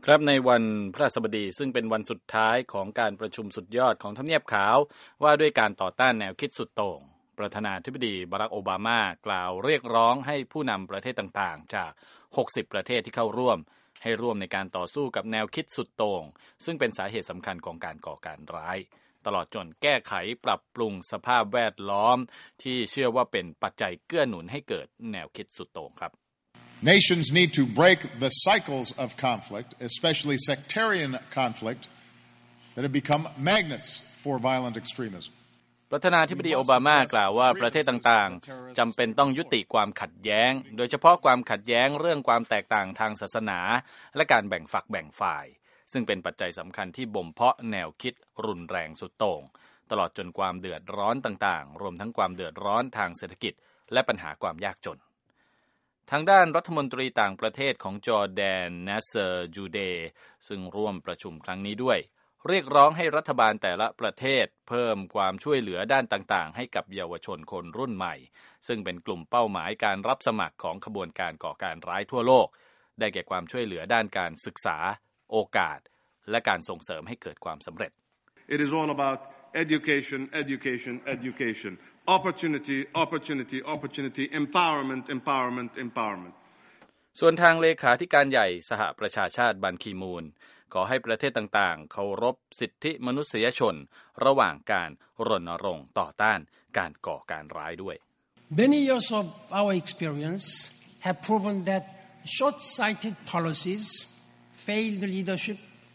ครับในวันพฤหัสบดีซึ่งเป็นวันสุดท้ายของการประชุมสุดยอดของทำเนียบขาวว่าด้วยการต่อต้านแนวคิดสุดโต่งประธานาธิบดีบารักโอบามากล่าวเรียกร้องให้ผู้นำประเทศต่างๆจาก60ประเทศที่เข้าร่วมให้ร่วมในการต่อสู้กับแนวคิดสุดโต่งซึ่งเป็นสาเหตุสำคัญของการก่อการร้ายตลอดจนแก้ไขปรับปรุงสภาพแวดล้อมที่เชื่อว่าเป็นปัจจัยเกื้อหนุนให้เกิดแนวคิดสุดโต่งครับ Nations need to break the cycles of conflict, especially sectarian conflict, that have become magnets for violent extremism. ประธานาธิบดีโอบามากล่าวว่าประเทศต่างๆจำเป็นต้องยุติความขัดแย้งโดยเฉพาะความขัดแย้งเรื่องความแตกต่างทางศาสนาและการแบ่งฝักแบ่งฝ่ายซึ่งเป็นปัจจัยสำคัญที่บ่มเพาะแนวคิดรุนแรงสุดโต่งตลอดจนความเดือดร้อนต่างๆรวมทั้งความเดือดร้อนทางเศรษฐกิจและปัญหาความยากจนทางด้านรัฐมนตรีต่างประเทศของจอร์แดนนาเซอร์จูเดย์ซึ่งร่วมประชุมครั้งนี้ด้วยเรียกร้องให้รัฐบาลแต่ละประเทศเพิ่มความช่วยเหลือด้านต่างๆให้กับเยาวชนคนรุ่นใหม่ซึ่งเป็นกลุ่มเป้าหมายการรับสมัครของขบวนการก่อการร้ายทั่วโลกได้แก่ความช่วยเหลือด้านการศึกษาโอกาสและการส่งเสริมให้เกิดความสำเร็จ It is all about education, education, education. Opportunity, opportunity, opportunity, empowerment, empowerment, empowerment. ส่วนทางเลขาธิการใหญ่สหประชาชาติบันคีมูนขอให้ประเทศต่างๆเคารพสิทธิมนุษยชนระหว่างการรณรงค์ต่อต้านการก่อการร้ายด้วย Many years of our experience have proven that short-sighted policies, failed leadership,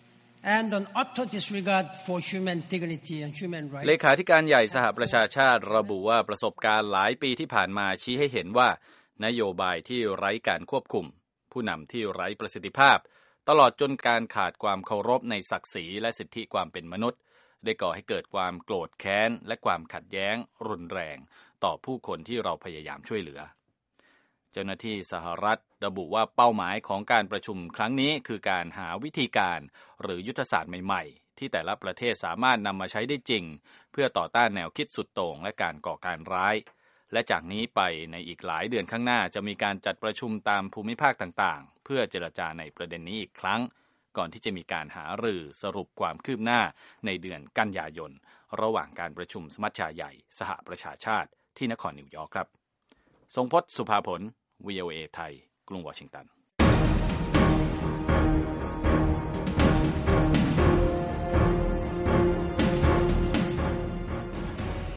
and an utter disregard for human dignity and human rights เลขาธิการใหญ่สหประชาชาติระบุว่าประสบการณ์หลายปีที่ผ่านมาชี้ให้เห็นว่านโยบายที่ไร้การควบคุมผู้นำที่ไร้ประสิทธิภาพตลอดจนการขาดความเคารพในศักดิ์ศรีและสิทธิความเป็นมนุษย์ได้ก่อให้เกิดความโกรธแค้นและความขัดแย้งรุนแรงต่อผู้คนที่เราพยายามช่วยเหลือเจ้าหน้าที่สหรัฐระบุว่าเป้าหมายของการประชุมครั้งนี้คือการหาวิธีการหรือยุทธศาสตร์ใหม่ๆที่แต่ละประเทศสามารถนำมาใช้ได้จริงเพื่อต่อต้านแนวคิดสุดโต่งและการก่อการร้ายและจากนี้ไปในอีกหลายเดือนข้างหน้าจะมีการจัดประชุมตามภูมิภาคต่างๆเพื่อเจรจาในประเด็นนี้อีกครั้งก่อนที่จะมีการหารือสรุปความคืบหน้าในเดือนกันยายนระหว่างการประชุมสมัชชาใหญ่สหประชาชาติที่นครนิวยอร์กครับทรงพจน์ สุภาผล VOA ไทยกรุงวอชิงตัน